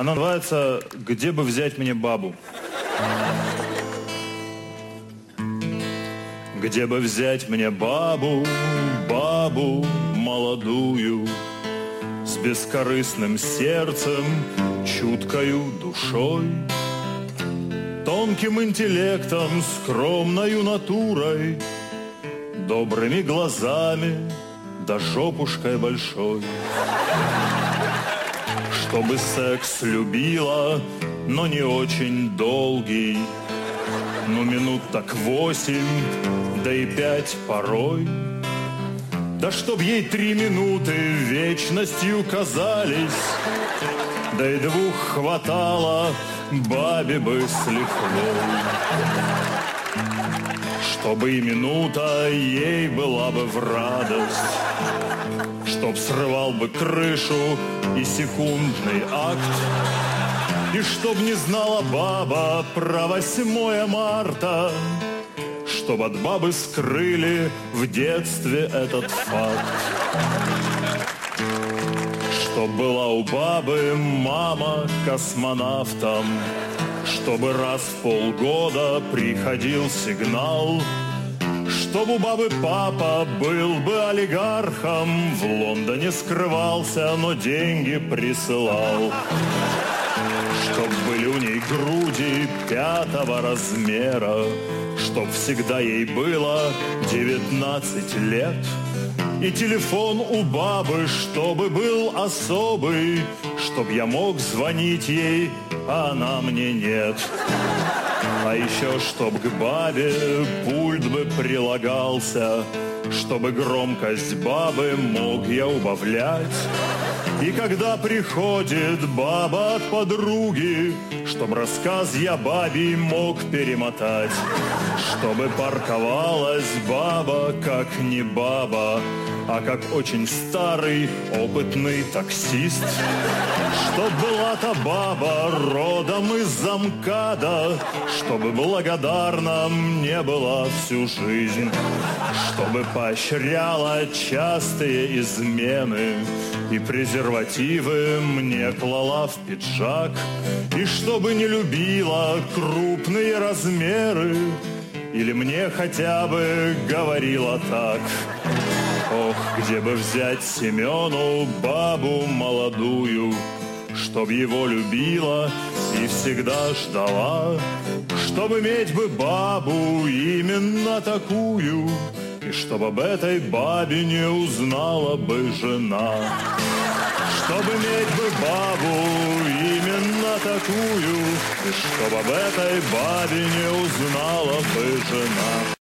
Она называется «Где бы взять мне бабу?». Где бы взять мне бабу, бабу молодую, с бескорыстным сердцем, чуткою душой, тонким интеллектом, скромною натурой, добрыми глазами да жопушкой большой. Чтобы секс любила, но не очень долгий, ну минут так 8, да и 5 порой. Да чтоб ей 3 минуты вечностью казались, да и 2 хватало, бабе бы с лихвой. Чтобы и минута ей была бы в радость, чтоб срывал бы крышу и секундный акт, и чтоб не знала баба про 8 марта, чтоб от бабы скрыли в детстве этот факт. Чтоб была у бабы мама космонавтом, чтобы раз в полгода приходил сигнал, чтоб у бабы папа был бы олигархом, в Лондоне скрывался, но деньги присылал. Чтоб были у ней груди 5-го размера, чтоб всегда ей было 19 лет, и телефон у бабы, чтобы был особый, чтоб я мог звонить ей, а она мне нет. А еще чтоб к бабе пульт бы прилагался, чтобы громкость бабы мог я убавлять. И когда приходит баба от подруги, чтоб рассказ я бабе мог перемотать. Чтобы парковалась баба как не баба, а как очень старый опытный таксист. Чтоб была-то баба родом из МКАДа, чтобы благодарна мне была всю жизнь, чтобы поощряла частые измены и презервативы мне клала в пиджак, и чтобы не любила крупные размеры, или мне хотя бы говорила так: ох, где бы взять Семену бабу молодую, чтоб его любила и всегда ждала, чтоб иметь бы бабу именно такую, и чтоб об этой бабе не узнала бы жена. Чтоб иметь бы бабу именно такую, и чтоб об этой бабе не узнала бы жена.